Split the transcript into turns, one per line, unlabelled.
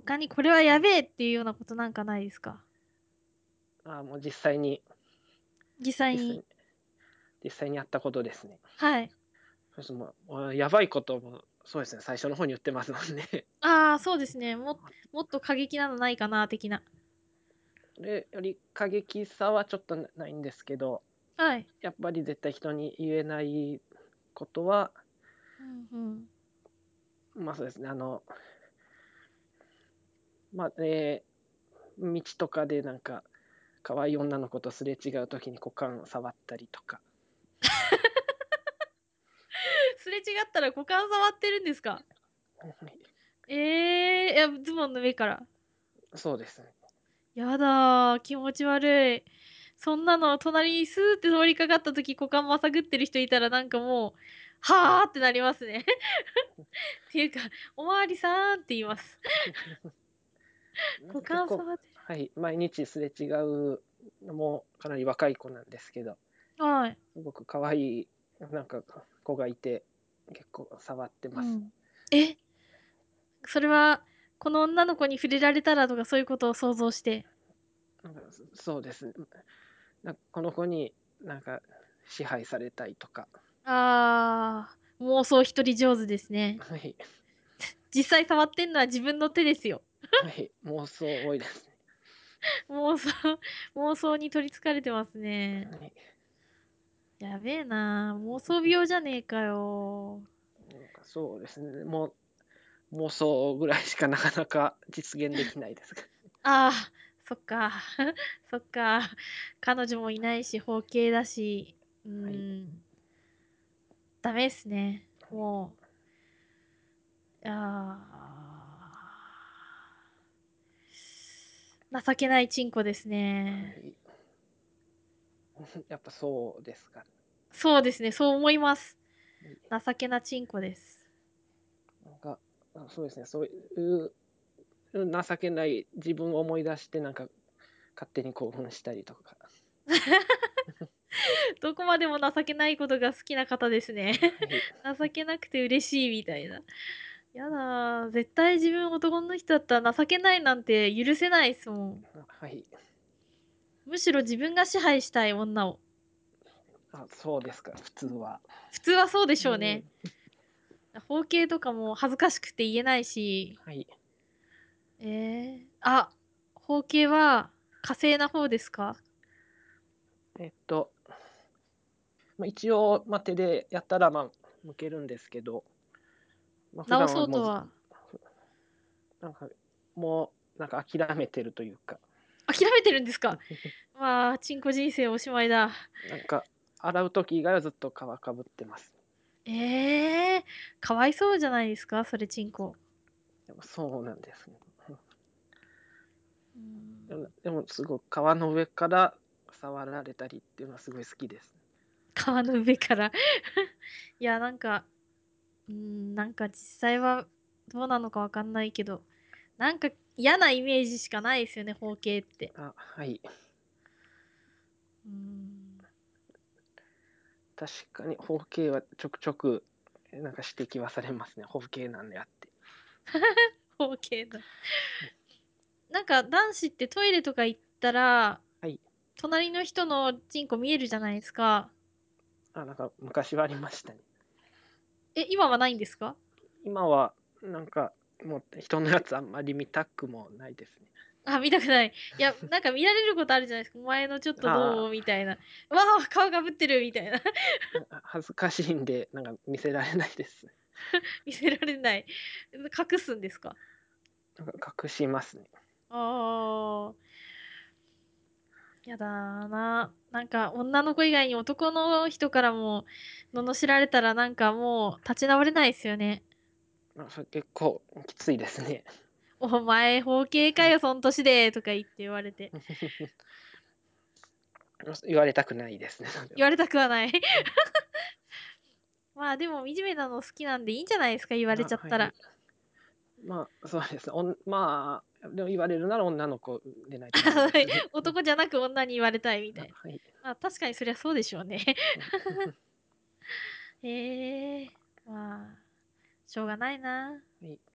他にこれはやべえっていうようなことなんかないですか？
もう実際に、
実際に。
実際に、実際にやったことですね。
はい。
そうですやばいことも、そうですね、最初の方に言ってますもんね。
ああ、そうですね。もっと過激なのないかな、的な。
で、より過激さはちょっとないんですけど、
はい。
やっぱり絶対人に言えないことは、
うんうん。
そうですね、まあ、道とかでなんか、可愛い女の子とすれ違う時に股間触ったりとか。
すれ違ったら股間触ってるんですか？ええー、いや、ズボンの上から。
そうですね。
やだー、気持ち悪い。そんなの隣にスーって通りかかった時股間まさぐってる人いたらなんかもう、はあってなりますね。っていうか、おまわりさんって言います。
なん
股
か結構、
間触って
はい、毎日すれ違うのもかなり若い子なんですけど、
る。はい。
すごく可愛いなんか子がいて、結構触ってます。
うん。え、それは、この女の子に触れられたらとかそういうことを想像して。
なんかそうですね。この子になんか支配されたいとか。
ああ、妄想一人上手ですね。
はい。
実際触ってんのは自分の手ですよ。
はい。妄想多いですね。
妄想妄想に取り憑かれてますね。
はい。
やべえな、妄想病じゃねえかよ。
なんかそうですね。妄想ぐらいしかなかなか実現できないですが。
ああ、そっか。そっか。彼女もいないし、包茎だし、
はい。
ダメっすね。
はい。
もう、情けないチンコですね。
はい。やっぱそうですか。
そうですね、そう思います。
はい。
情けなチンコです。
なんか、そうですね。そういう情けない自分を思い出してなんか勝手に興奮したりとか。
どこまでも情けないことが好きな方ですね。
はい。
情けなくて嬉しいみたいな。やだー、絶対自分男の人だったら情けないなんて許せないっすもん。
はい。
むしろ自分が支配したい女を。
そうですか、普通は。
普通はそうでしょうね。
うん。
包茎とかも恥ずかしくて言えないし。
はい。
あ、包茎は火星な方ですか？
えっと、一応、手でやったら、向けるんですけど、普
直
段はもう
そうとは。
なんか、もなんか諦めてるというか、
諦めてるんですか？まあ、チンコ人生おしまいだ。
なんか、洗う時以外はずっと皮かぶってます。
ええー、かわいそうじゃないですかそれチンコ。
でもそうなんですね。
うん。
でもすごく皮の上から触られたりっていうのはすごい好きです。
皮の上からいや、なんか実際はどうなのかわかんないけど、なんか嫌なイメージしかないですよね、包茎って。
はい。
うーん。
確かに包茎はちょくちょくなんか指摘はされますね。包茎なんであって。
包茎だ。なんか男子ってトイレとか行ったら、
はい。
隣の人のチンコ見えるじゃないですか。
なんか昔はありましたね。
え、今はないんですか？
今はなんかもう人のやつあんまり見たくもないですね。
あ、見たくない。いや、なんか見られることあるじゃないですか。お前のちょっとど
あ
うみたいな。わあ、顔がぶってるみたいな。
恥ずかしいんでなんか見せられないです。
見せられない。隠すんですか？
なんか隠しますね。
ああ。やだな。なんか女の子以外に男の人からも罵られたらなんかもう立ち直れないですよね。
それ結構きついですね。
お前包茎かよ、そん年でとか言って言われて。
言われたくないですね。それは。
言われたくはない。まあでも惨めなの好きなんでいいんじゃないですか、言われちゃったら。
はい。そうですね。でも言われるなら女の子でないとダメですね。
男じゃなく女に言われたいみたいな。
はい。
まあ確かにそりゃそうでしょうね。へえ、まあ、しょうがないな。
はい。